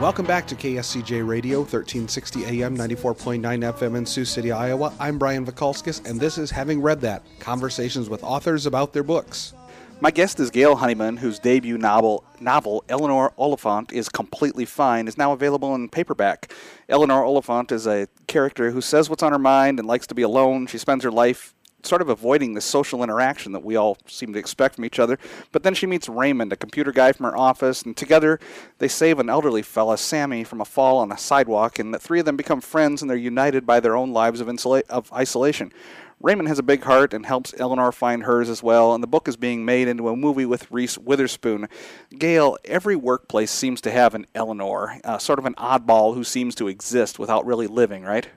Welcome back to KSCJ Radio, 1360 AM, 94.9 FM in Sioux City, Iowa. I'm Brian Vikalskis, and this is Having Read That, conversations with authors about their books. My guest is Gail Honeyman, whose debut novel Eleanor Oliphant is Completely Fine, is now available in paperback. Eleanor Oliphant is a character who says what's on her mind and likes to be alone. She spends her life sort of avoiding the social interaction that we all seem to expect from each other. But then she meets Raymond, a computer guy from her office, and together they save an elderly fella, Sammy, from a fall on a sidewalk, and the three of them become friends, and they're united by their own lives of isolation. Raymond has a big heart and helps Eleanor find hers as well, and the book is being made into a movie with Reese Witherspoon. Gail, every workplace seems to have an Eleanor, sort of an oddball who seems to exist without really living, right?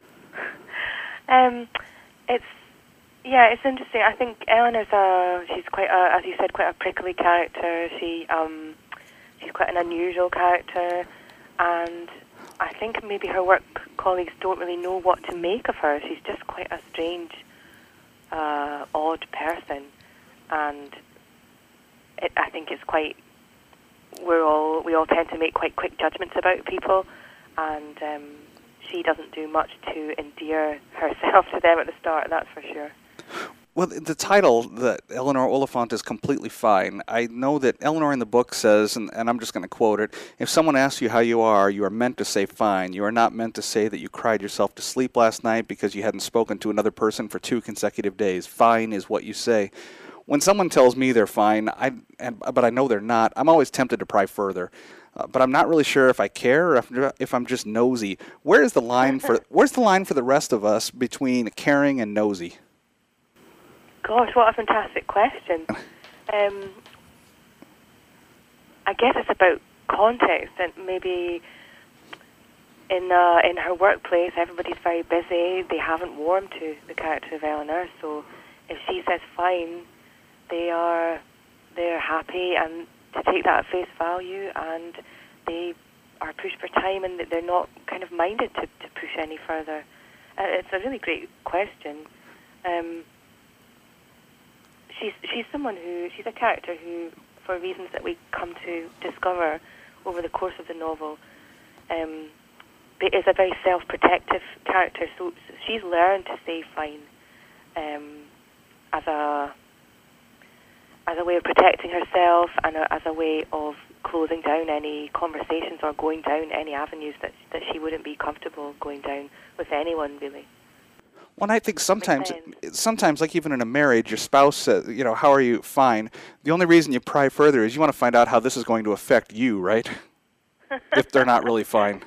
It's interesting. I think Eleanor's she's quite as you said, quite a prickly character. She's quite an unusual character, and I think maybe her work colleagues don't really know what to make of her. She's just quite a strange, odd person, and I think it's quite. We all tend to make quite quick judgments about people, and she doesn't do much to endear herself to them at the start. That's for sure. Well, the title, that Eleanor Oliphant is Completely Fine, I know that Eleanor in the book says, and I'm just going to quote it, if someone asks you how you are meant to say fine. You are not meant to say that you cried yourself to sleep last night because you hadn't spoken to another person for 2 consecutive days. Fine is what you say. When someone tells me they're fine, but I know they're not, I'm always tempted to pry further. But I'm not really sure if I care or if I'm just nosy. Where's the line for the rest of us between caring and nosy? Gosh, what a fantastic question. I guess it's about context, and maybe in her workplace, everybody's very busy. They haven't warmed to the character of Eleanor, so if she says fine, they're happy and to take that at face value, and they are pushed for time, and they're not kind of minded to push any further. It's a really great question. She's a character who, for reasons that we come to discover over the course of the novel, is a very self-protective character. So she's learned to say fine as a way of protecting herself and as a way of closing down any conversations or going down any avenues that she wouldn't be comfortable going down with anyone, really. Well, I think sometimes, like even in a marriage, your spouse says, how are you? Fine. The only reason you pry further is you want to find out how this is going to affect you, right? If they're not really fine.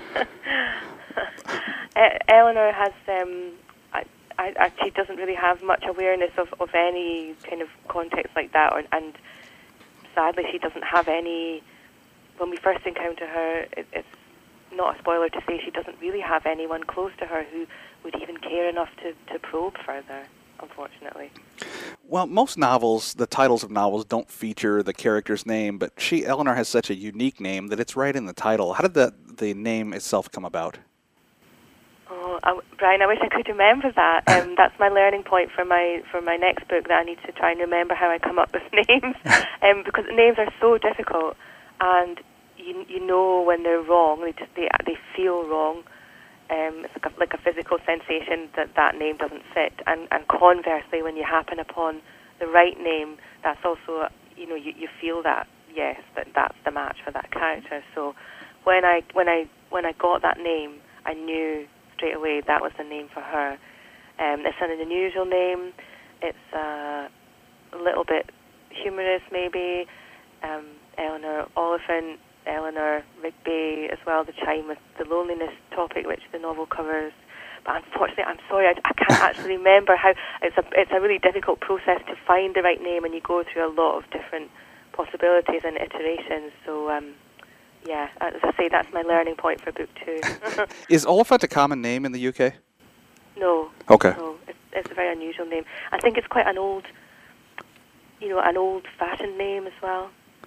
Eleanor has, she doesn't really have much awareness of any kind of context like that, and sadly she doesn't have any. When we first encounter her, it's not a spoiler to say she doesn't really have anyone close to her who would even care enough to probe further, unfortunately. Well, most novels, the titles of novels, don't feature the character's name, but Eleanor, has such a unique name that it's right in the title. How did the name itself come about? Oh, Brian, I wish I could remember that. That's my learning point for my next book, that I need to try and remember how I come up with names, because names are so difficult, and you know when they're wrong. They feel wrong. It's like a physical sensation that name doesn't fit, and conversely, when you happen upon the right name, that's also you feel that that's the match for that character. So when I got that name, I knew straight away that was the name for her. It's an unusual name. It's a little bit humorous, maybe. Eleanor Oliphant, Eleanor Rigby as well, the chime with the loneliness topic which the novel covers. But unfortunately, I'm sorry, I can't actually remember how. It's a really difficult process to find the right name, and you go through a lot of different possibilities and iterations. So, as I say, that's my learning point for book 2. Is Oliphant a common name in the UK? No. Okay. No, it's a very unusual name. I think it's quite an old-fashioned name as well.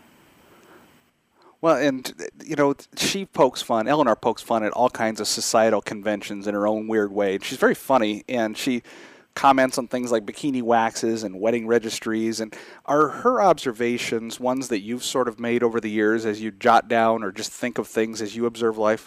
Well, and, Eleanor pokes fun at all kinds of societal conventions in her own weird way. She's very funny, and she comments on things like bikini waxes and wedding registries. And are her observations ones that you've sort of made over the years as you jot down or just think of things as you observe life?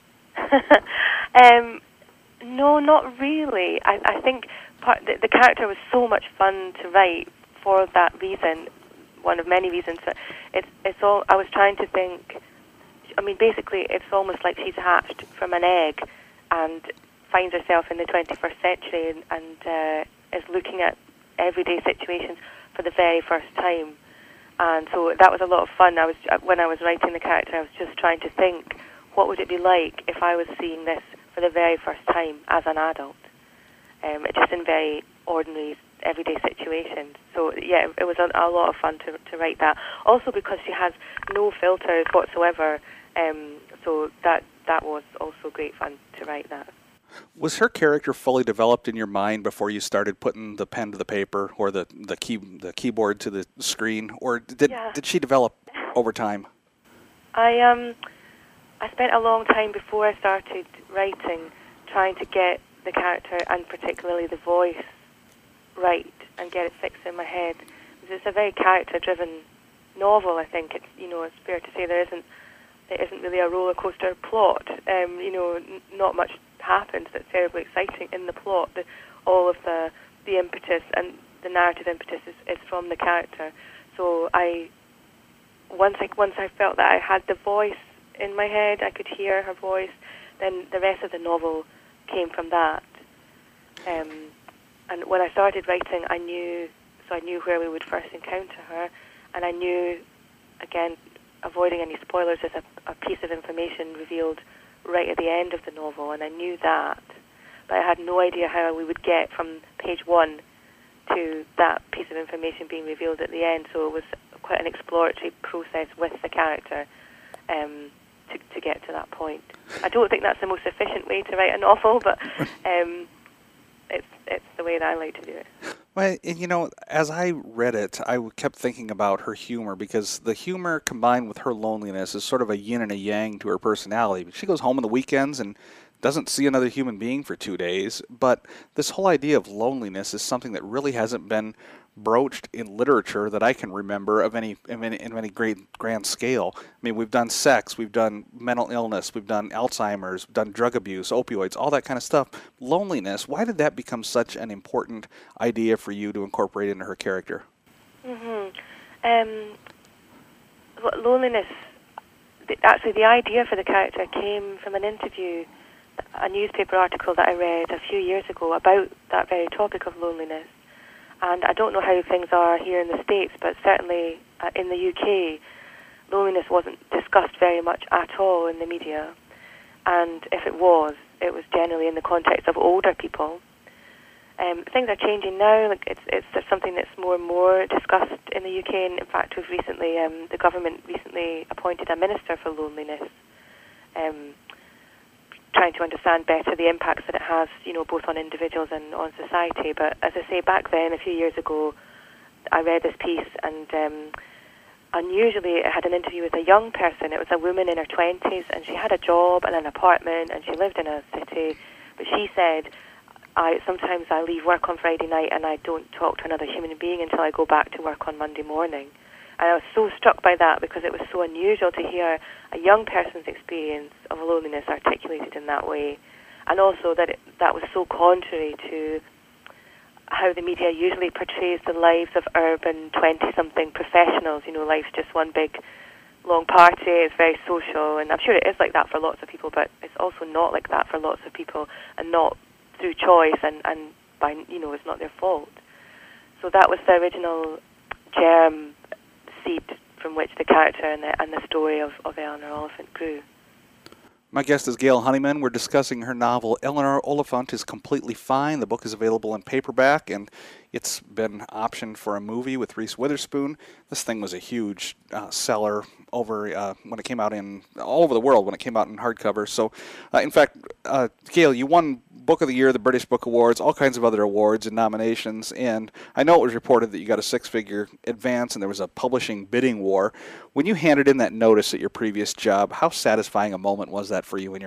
No, not really. I think the character was so much fun to write for that reason, one of many reasons. But it's all, I was trying to think, I mean, basically it's almost like she's hatched from an egg and finds herself in the 21st century and is looking at everyday situations for the very first time. And so that was a lot of fun. When I was writing the character, I was just trying to think, what would it be like if I was seeing this for the very first time as an adult? Just in very ordinary, everyday situations. So yeah, it was a lot of fun to write that. Also because she has no filters whatsoever. So that was also great fun to write that. Was her character fully developed in your mind before you started putting the pen to the paper or the keyboard to the screen, or did she develop over time? I spent a long time before I started writing trying to get the character and particularly the voice right and get it fixed in my head. Because it's a very character-driven novel. I think it's fair to say there isn't really a roller coaster plot. Not much happens that's terribly exciting in the plot. All of the impetus and the narrative impetus is from the character. So once I felt that I had the voice in my head, I could hear her voice, then the rest of the novel came from that. And when I started writing, I knew where we would first encounter her, and I knew, again, avoiding any spoilers, there's a piece of information revealed right at the end of the novel, and I knew that, but I had no idea how we would get from page 1 to that piece of information being revealed at the end. So it was quite an exploratory process with the character to get to that point. I don't think that's the most efficient way to write a novel, but it's the way that I like to do it. Well, and as I read it, I kept thinking about her humor, because the humor combined with her loneliness is sort of a yin and a yang to her personality. She goes home on the weekends and doesn't see another human being for 2 days, but this whole idea of loneliness is something that really hasn't been broached in literature that I can remember of any great grand scale. I mean, we've done sex, we've done mental illness, we've done Alzheimer's, we've done drug abuse, opioids, all that kind of stuff. Loneliness, why did that become such an important idea for you to incorporate into her character? Loneliness, actually the idea for the character came from an interview, a newspaper article that I read a few years ago about that very topic of loneliness. And I don't know how things are here in the States, but certainly in the UK, loneliness wasn't discussed very much at all in the media. And if it was generally in the context of older people. Things are changing now. Like it's something that's more and more discussed in the UK. And in fact, we've recently, the government recently appointed a minister for loneliness, trying to understand better the impacts that it has, both on individuals and on society. But as I say, back then, a few years ago, I read this piece, and unusually it had an interview with a young person. It was a woman in her 20s, and she had a job and an apartment, and she lived in a city. But she said, sometimes I leave work on Friday night and I don't talk to another human being until I go back to work on Monday morning. And I was so struck by that, because it was so unusual to hear a young person's experience of loneliness articulated in that way, and also that that was so contrary to how the media usually portrays the lives of urban 20-something professionals. Life's just one big long party, it's very social, and I'm sure it is like that for lots of people, but it's also not like that for lots of people, and not through choice, and by, it's not their fault. So that was the original germ seed from which the character and the story of Eleanor Oliphant grew. My guest is Gail Honeyman. We're discussing her novel, Eleanor Oliphant is Completely Fine. The book is available in paperback, and it's been optioned for a movie with Reese Witherspoon. This thing was a huge seller when it came out all over the world when it came out in hardcover. So, in fact, Gail, you won Book of the Year, the British Book Awards, all kinds of other awards and nominations, and I know it was reported that you got a 6-figure advance and there was a publishing bidding war. When you handed in that notice at your previous job, how satisfying a moment was that for you in your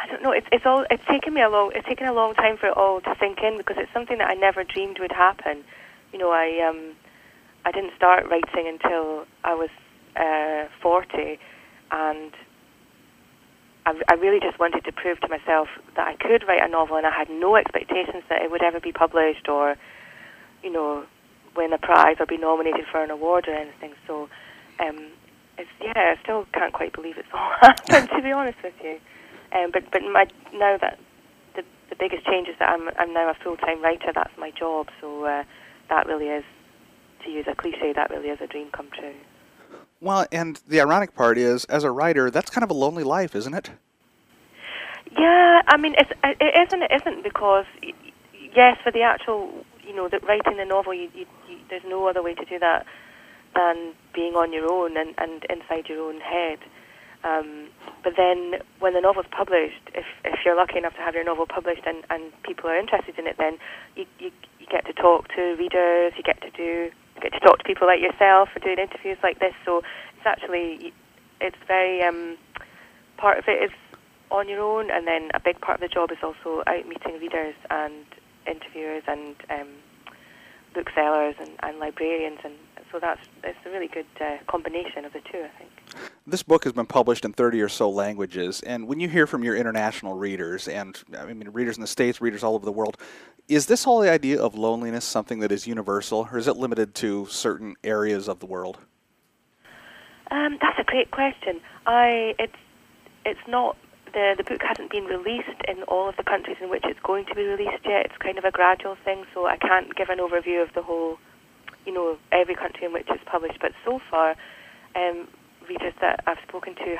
don't know. It's taken a long time for it all to sink in, because it's something that I never dreamed would happen. You know, I didn't start writing until I was 40, and I really just wanted to prove to myself that I could write a novel, and I had no expectations that it would ever be published or, you know, win a prize or be nominated for an award or anything. So, I still can't quite believe it's all happened, to be honest with you. But now that the biggest change is that I'm now a full-time writer. That's my job. So that really is, to use a cliche, that really is a dream come true. Well, and the ironic part is, as a writer, that's kind of a lonely life, isn't it? Yeah, I mean, it isn't, because, yes, for the actual, you know, writing the novel, there's no other way to do that than being on your own and inside your own head. But then when the novel's published, if you're lucky enough to have your novel published and people are interested in it, then you get to talk to readers, you get to talk to people like yourself for doing interviews like this. So it's very, part of it is on your own, and then a big part of the job is also out meeting readers and interviewers and booksellers and librarians, and so it's a really good combination of the two, I think. This book has been published in 30 or so languages, and when you hear from your international readers, and I mean readers in the States, readers all over the world, is this whole idea of loneliness something that is universal, or is it limited to certain areas of the world? That's a great question. It's not. The book hasn't been released in all of the countries in which it's going to be released yet. It's kind of a gradual thing, so I can't give an overview of the whole, you know, every country in which it's published. But so far, readers that I've spoken to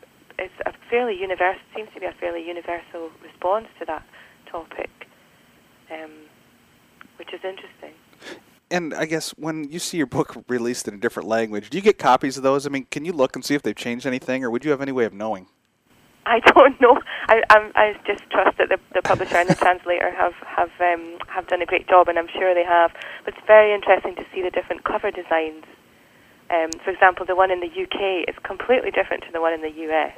seems to be a fairly universal response to that topic, which is interesting. And I guess when you see your book released in a different language, do you get copies of those? I mean, can you look and see if they've changed anything, or would you have any way of knowing? I don't know. I just trust that the publisher and the translator have done a great job, and I'm sure they have. But it's very interesting to see the different cover designs. For example, the one in the UK is completely different to the one in the US.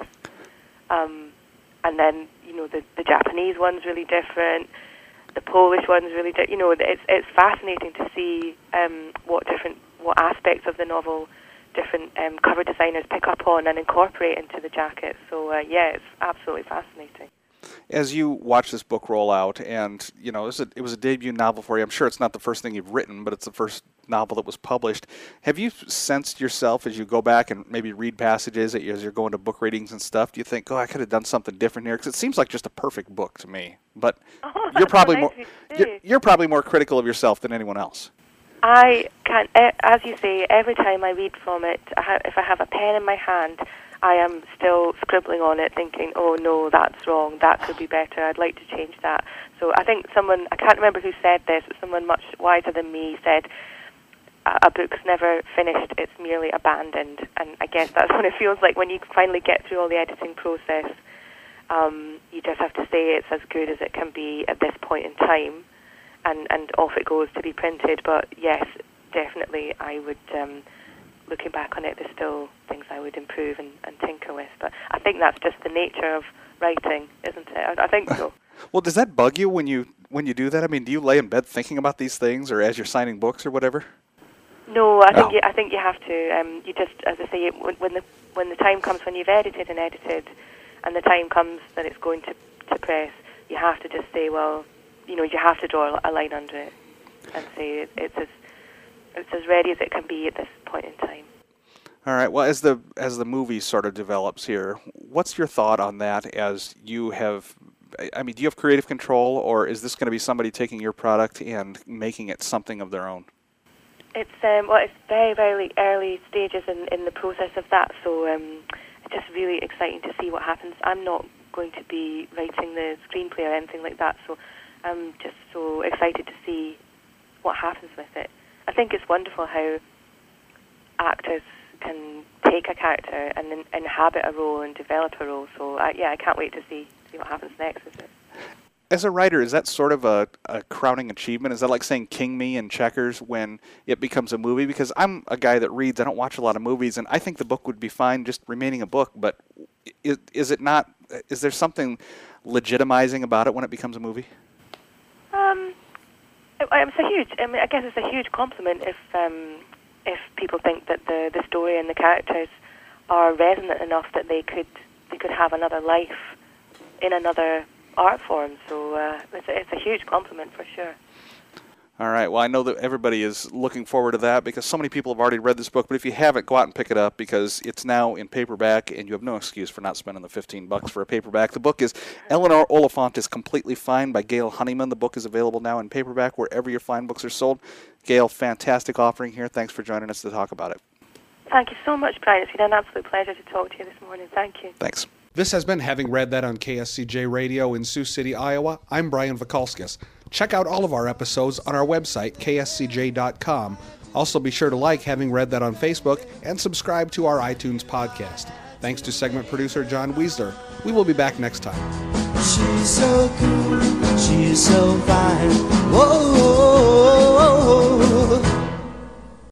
And then, you know, the Japanese one's really different. The Polish one's really different. You know, it's fascinating to see what aspects of the novel different cover designers pick up on and incorporate into the jacket. So, it's absolutely fascinating. As you watch this book roll out, and, you know, it was a debut novel for you, I'm sure it's not the first thing you've written, but it's the first novel that was published. Have you sensed yourself, as you go back and maybe read passages as you're going to book readings and stuff, do you think, I could have done something different here? Because it seems like just a perfect book to me. But you're probably you're probably more critical of yourself than anyone else. I can, as you say, every time I read from it, if I have a pen in my hand, I am still scribbling on it, thinking, oh no, that's wrong, that could be better, I'd like to change that. So I think I can't remember who said this, but someone much wiser than me said, a book's never finished, it's merely abandoned. And I guess that's what it feels like when you finally get through all the editing process. You just have to say it's as good as it can be at this point in time, and off it goes to be printed. But yes, definitely I would, looking back on it, there's still things I would improve and tinker with. But I think that's just the nature of writing, isn't it? I think so. Well, does that bug you when you do that? I mean, do you lay in bed thinking about these things, or as you're signing books or whatever? No, I think you have to. You just, as I say, when the time comes when you've edited, and the time comes that it's going to press, you have to just say, well, you know, you have to draw a line under it and say it's as ready as it can be at this point in time. All right. Well, as the movie sort of develops here, what's your thought on that? As you have, I mean, do you have creative control, or is this going to be somebody taking your product and making it something of their own? It's it's very, very early stages in the process of that, so it's just really exciting to see what happens. I'm not going to be writing the screenplay or anything like that, so I'm just so excited to see what happens with it. I think it's wonderful how actors can take a character and inhabit a role and develop a role. So I can't wait to see what happens next with it. As a writer, is that sort of a crowning achievement? Is that like saying King Me in Checkers when it becomes a movie? Because I'm a guy that reads, I don't watch a lot of movies, and I think the book would be fine just remaining a book, but is it not, is there something legitimizing about it when it becomes a movie? It's a huge, I guess it's a huge compliment if people think that the story and the characters are resonant enough that they could have another life in another art form. So it's a huge compliment for sure. All right. Well, I know that everybody is looking forward to that because so many people have already read this book. But if you haven't, go out and pick it up because it's now in paperback, and you have no excuse for not spending the $15 for a paperback. The book is Eleanor Oliphant is Completely Fine by Gail Honeyman. The book is available now in paperback wherever your fine books are sold. Gail, fantastic offering here. Thanks for joining us to talk about it. Thank you so much, Brian. It's been an absolute pleasure to talk to you this morning. Thank you. Thanks. This has been Having Read That on KSCJ Radio in Sioux City, Iowa. I'm Brian Vakalskis. Check out all of our episodes on our website, kscj.com. Also be sure to like Having Read That on Facebook and subscribe to our iTunes podcast. Thanks to segment producer John Weisler. We will be back next time. She's so cool, she's so fine. Whoa.